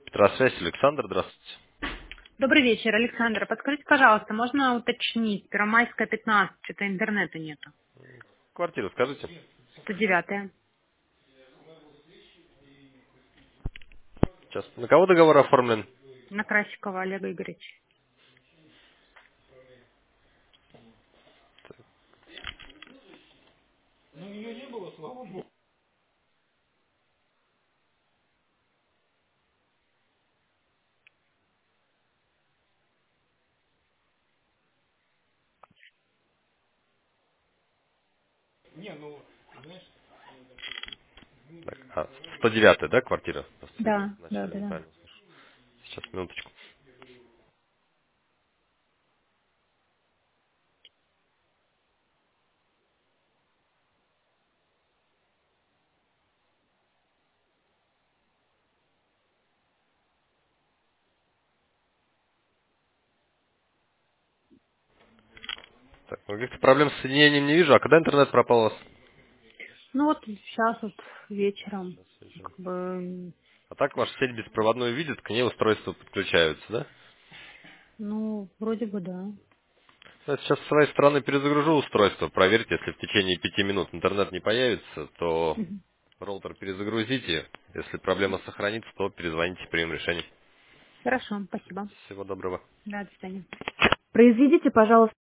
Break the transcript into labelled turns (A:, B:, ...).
A: Петросвязь, Александр, здравствуйте.
B: Добрый вечер, Александра. Подскажите, пожалуйста, можно уточнить? Первомайская, 15, что-то интернета нету.
A: Квартиру скажите.
B: 109.
A: Сейчас. На кого договор оформлен?
B: На Красикова Олега Игоревича.
A: Так, 109, да, квартира? Просто видимо,
B: Да, да,
A: вначале
B: да, да.
A: неправильно слышал. Сейчас, минуточку. Так, ну, каких-то проблем с соединением не вижу. А когда интернет пропал у вас?
B: Ну вот сейчас вот вечером,
A: Сейчас вижу.
B: как бы,
A: А так ваша сеть беспроводную видит, к ней устройства подключаются, да?
B: ну, вроде бы да.
A: Я сейчас с своей стороны перезагружу устройство. Проверьте, если в течение 5 минут интернет не появится, то
B: Мгм.
A: роутер перезагрузите. Если проблема сохранится, то перезвоните, примем решение.
B: Хорошо, спасибо.
A: Всего доброго.
B: Да, до свидания.
C: Произведите, пожалуйста,